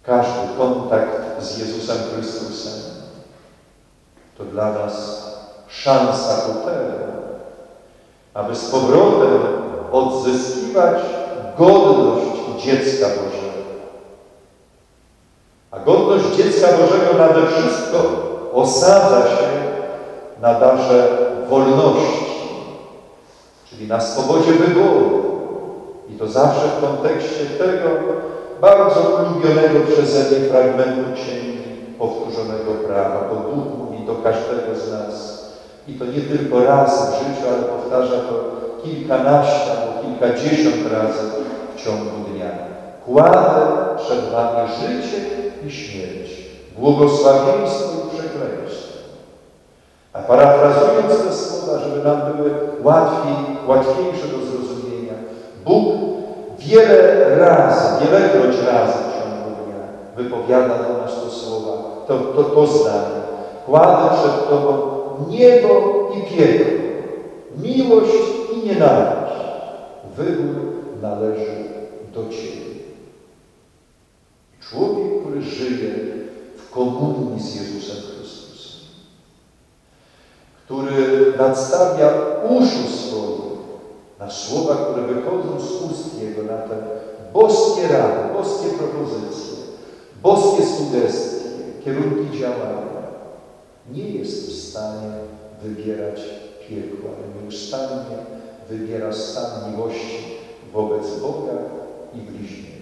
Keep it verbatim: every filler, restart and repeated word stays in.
każdy kontakt z Jezusem Chrystusem to dla nas szansa ku temu, aby z powrotem odzyskiwać godność dziecka Bożego. A godność dziecka Bożego nade wszystko osadza się na darze wolności, czyli na swobodzie wyboru. I to zawsze w kontekście tego bardzo ulubionego przeze mnie fragmentu Księgi Powtórzonego Prawa. Bo Bóg mówi do każdego z nas. I to nie tylko raz w życiu, ale powtarza to kilkanaście albo kilkadziesiąt razy w ciągu dnia. Kładę przed wami życie i śmierć, błogosławieństwo i przekleństwo. A parafrazując te słowa, żeby nam były łatwiej, łatwiejsze do zrozumienia, Bóg wiele razy, wielekroć razy w ciągu dnia wypowiada do nas to słowa, to, to, to zdanie. Kładę przed Tobą niebo i piekło, miłość i nienawiść. Wybór należy do Ciebie. Człowiek, który żyje w komunii z Jezusem Chrystusem, który nadstawia uszu swoje na słowa, które wychodzą z ust Jego, na te boskie rady, boskie propozycje, boskie sugestie, kierunki działania, nie jest w stanie wybierać piekła, ale nieustannie wybiera stan miłości wobec Boga i bliźniego.